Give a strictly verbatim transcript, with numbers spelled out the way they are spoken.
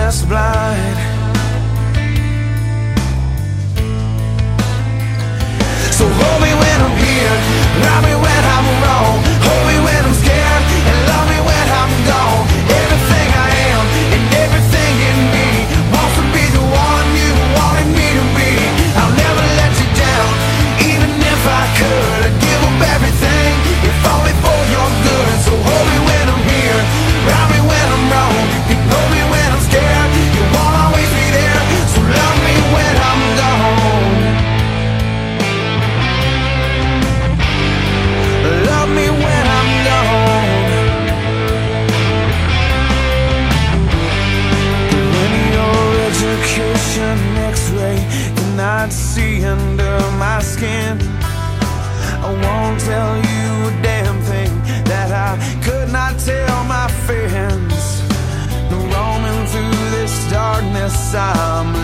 just blind. So hold me when I'm here, love me when I'm wrong, hold me when I'm scared, and love me when I'm gone. Everything I am and everything in me wants to be the one you wanted me to be. I'll never let you down, even if I could. I'd give up everything, if only for your good. So hold me when I'm here, love me when I'm wrong, you know me when I'm scared, you won't always be there. So love me when I'm gone, love me when I'm gone. Linear education, X-ray cannot see under my skin. I won't tell you a damn thing that I could not tell my friends. Roaming through this darkness, I'm